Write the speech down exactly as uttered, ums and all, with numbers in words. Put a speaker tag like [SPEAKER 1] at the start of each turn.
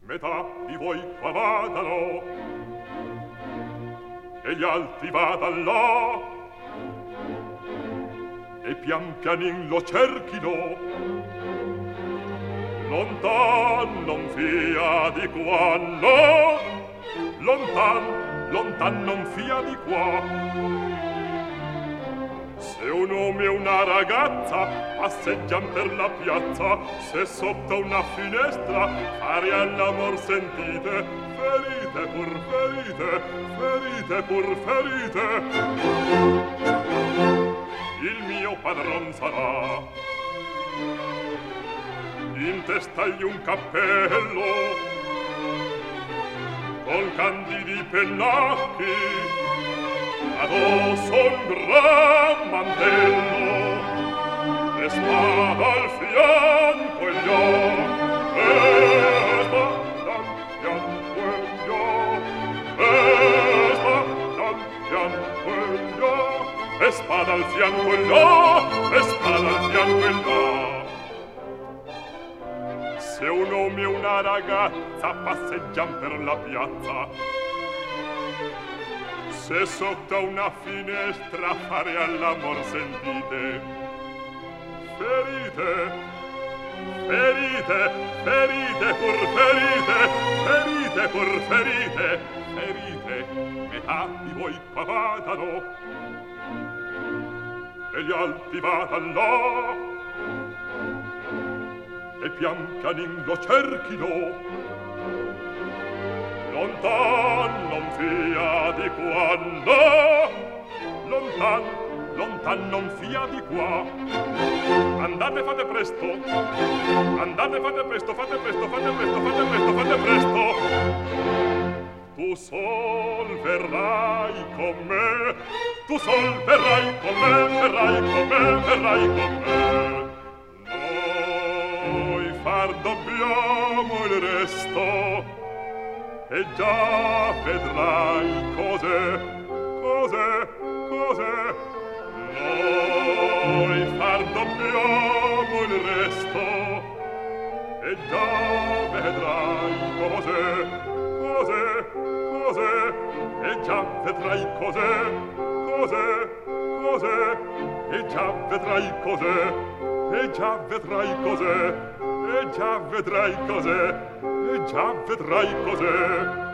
[SPEAKER 1] metà di voi qua vadano e gli altri vadan là e pian pianin lo cerchino, lontan non fia di qua, no, lontan, lontan non fia di qua. Se un uomo e una ragazza passeggian per la piazza, se sotto una finestra fare all'amor sentite, ferite pur ferite, ferite pur ferite. Il mio padron sarà, in testagli un cappello, con candidi pennacchi, addosso un gran mantello, e spada al fianco e gli occhi, e spada al fianco e gli occhi, e spada al fianco e gli occhi, e spada al fianco e gli occhi, e spada al fianco e gli occhi. Se un uomo e una ragazza passeggian per la piazza, se sotto una finestra fare all'amor sentite, ferite, ferite, ferite pur ferite, ferite pur ferite, ferite, metà di voi qua vadano e gli altri vadan là e pian pianin lo cerchino, lontan non fia di qua, no, lontan, lontan non fia di qua. Andate, fate presto, andate, fate presto, fate presto, fate presto, fate presto, fate presto. Tu sol verrai con me, tu sol verrai con me, verrai con me, verrai con me. Noi far dobbiamo il resto, e già vedrai cose, cose, cose. Noi far dobbiamo il resto, e già vedrai cose, cose, cose. E già vedrai cose, cose, cose. E già vedrai cose, e già vedrai cose, e già vedrai cose, e già vedrai cose.